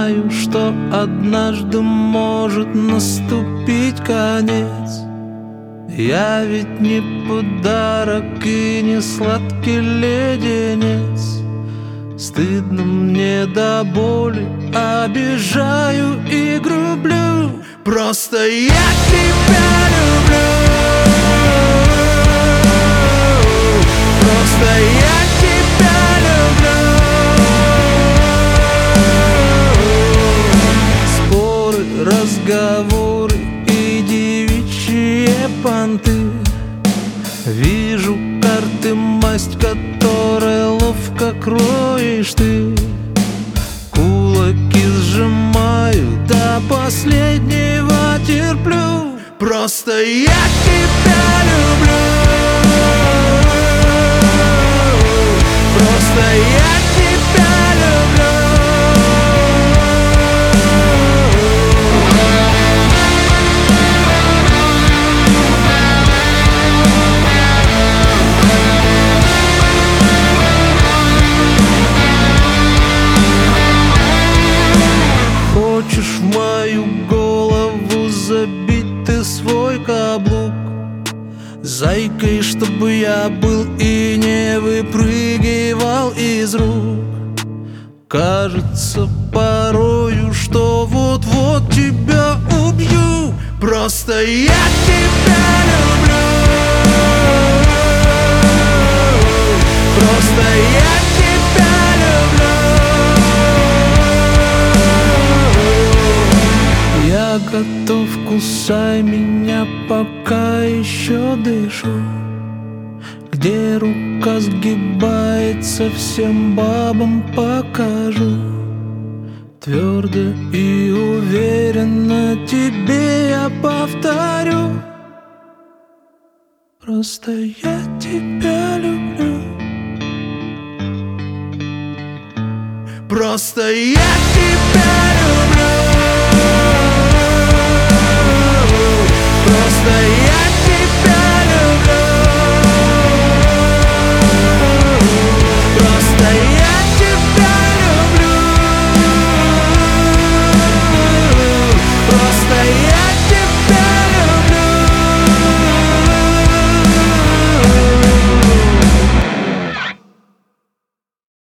знаю, что однажды может наступить конец. Я ведь не подарок и не сладкий леденец. Стыдно мне до боли, обижаю и грублю. Просто я тебя люблю. Просто я тебя люблю. Споры, разговоры и девичьи понты. Вижу карты, масть которой ловко кроешь ты. Кулаки сжимаю, до последнего терплю. Просто я тебя люблю. Просто я тебя люблю. Хочешь в мою голову забить ты свой каблук? Зайкой, чтобы я был и не выпрыгивал из рук. Кажется порою, что вот-вот тебя убью. Просто я тебя люблю. Просто я тебя люблю. Я готов, кусай меня, пока еще дышу. Где рука сгибается, всем бабам покажу. Твердо и уверенно тебе я повторю. Просто я тебя люблю. Просто я тебя люблю. Просто я